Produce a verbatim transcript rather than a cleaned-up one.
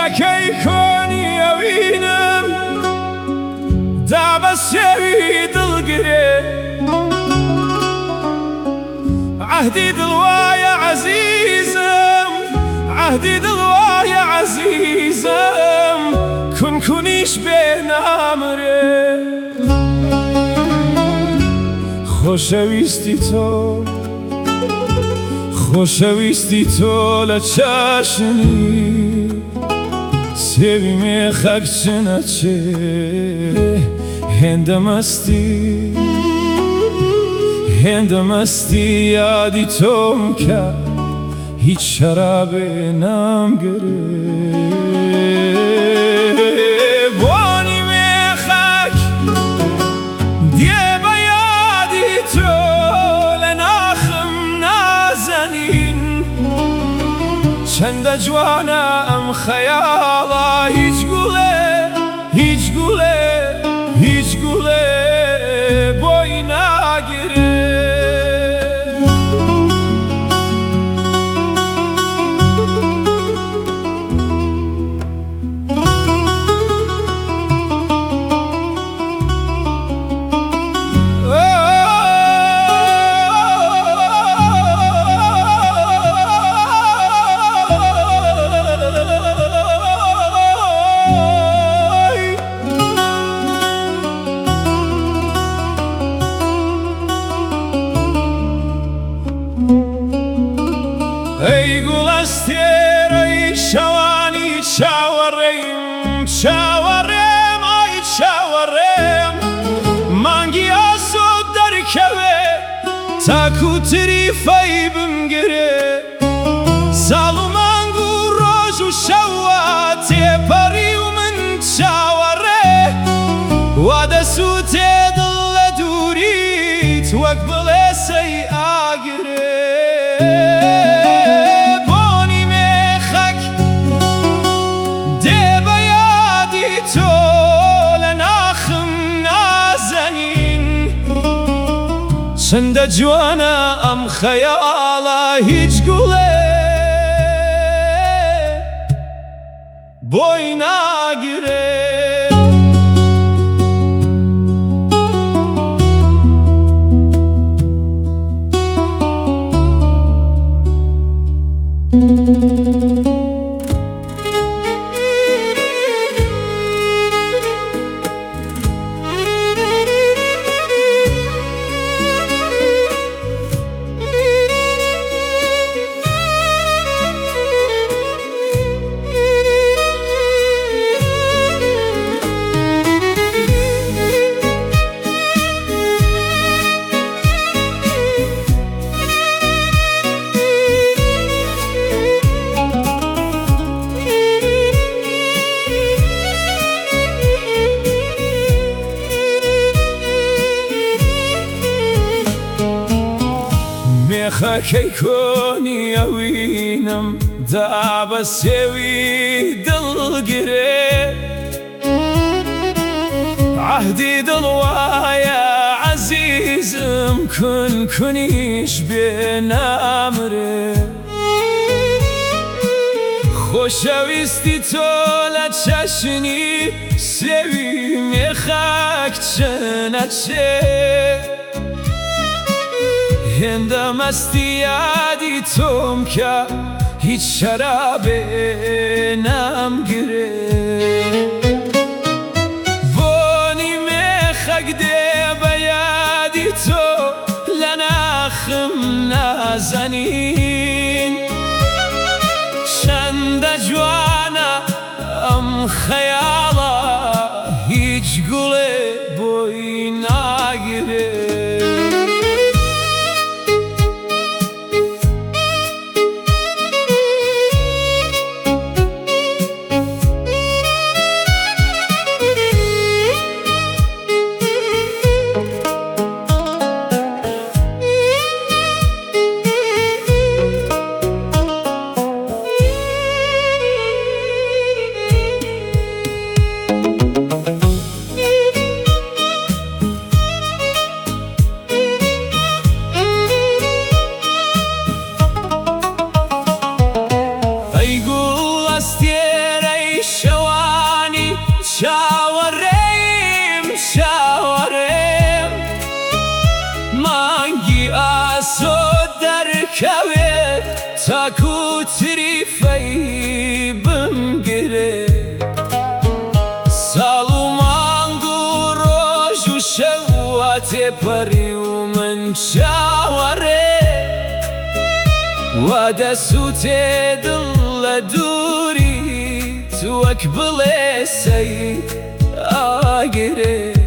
مێخەکەی کۆنی ئەوینم دابەسێوی دڵگرێ عهدی دڵوایە عەزیزم عهدی دڵوایە عەزیزم کونکونیش بێ نامرێ خۆشەویستی تۆ خۆشەویستی تۆ لە چاشنی سێوی مێخەک چنەچێ هێندە مەستی هێندە مەستی یادی تۆم کە هیچ شەرابێ نامگرێ بۆنی مێخەک دێ بە یادی تۆ لە ناخم نازەنین چەندە جوانە ئەم خەیاڵە هیچ گوڵێ هیچ گوڵێ هیچ گوڵێ بۆی ناگرێ ئەی گوڵەستێرەی شەوانی چاوەڕێیم چاوەڕێم ئای چاوەڕێم مانگی ئاسۆ دەرکەوێ تاکوتری فەی بمگرێ ساڵ و مانگ و ڕۆژ و شەوە تێپەڕی و من چاوەڕێ وا دەسووتێ دڵ لە دووریت وەک بڵێ سەی ئاگرێ چەندە جوانە ئەم خەیاڵە هیچ گوڵێ بۆی ناگرێ مێخەکەی کۆنی ئەوینم دابەسێوی دڵگرێ عهدی دڵوایە عەزیزم کونکونیش بێ نامرێ خۆشەویستی تۆ لە چەشنی سێوی مێخەک چنەچێ هێندە مەستی یادی تۆم کە هیچ شەرابێ نامگرێ بۆنی مێخەک دێ بە یادی تۆ لە ناخم نازەنین چەندە جوانە ئەم خەیاڵە هیچ گوڵێ بۆی ناگرێ تاكو تريفي بمقري سالو مانغو روج وشواتي بري ومن شاوري وادا سوتي دل دوري توكبلي سي آقري